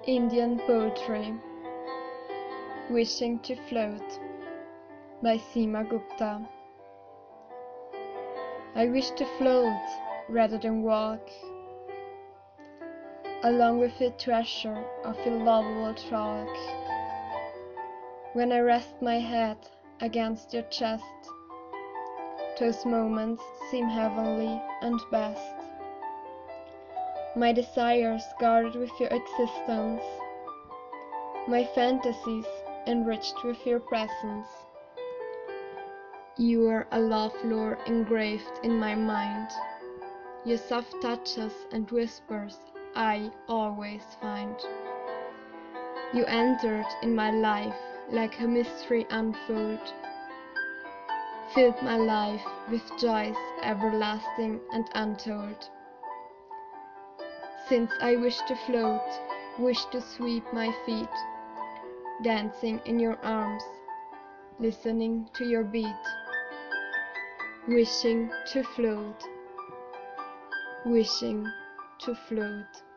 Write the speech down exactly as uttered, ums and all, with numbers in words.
Indian Poetry. Wishing to Float by Seema Gupta. I wish to float rather than walk, along with the treasure of your lovable talk. When I rest my head against your chest, those moments seem heavenly and best. My desires guarded with your existence, my fantasies enriched with your presence. You are a love lore engraved in my mind. Your soft touches and whispers I always find. You entered in my life like a mystery unfold, filled my life with joys everlasting and untold. Since I wish to float, wish to sweep my feet, dancing in your arms, listening to your beat. Wishing to float, wishing to float.